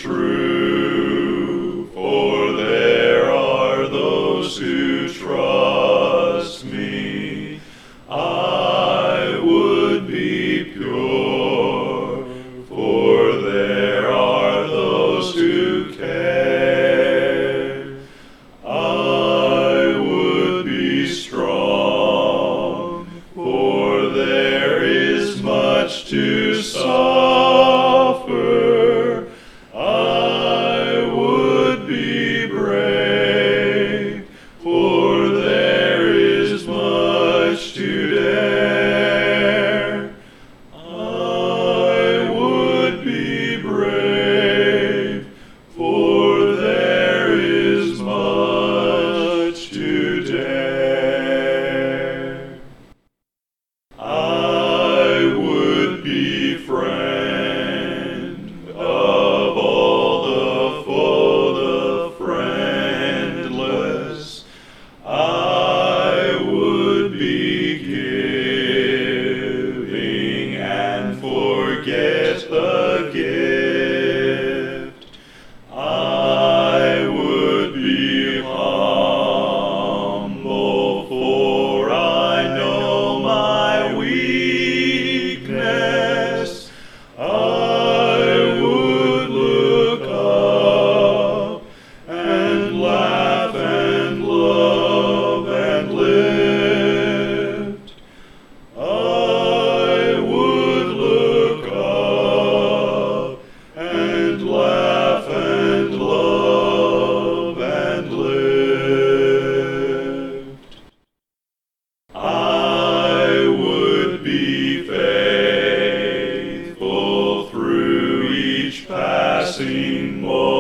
true, for there are those who trust me. I would be pure, for there are those who care. I would be strong, for there is much to suffer. I would be brave, for there is much to dare. I would be brave, for there is much to dare. I would be friend of all the foe, the friendless. I would be giving and forget the gift. I would be humble, for I know my weakness. I would look up and laugh and love and lift. I would look up and laugh and love and lift. I would be faithful through each passing moment.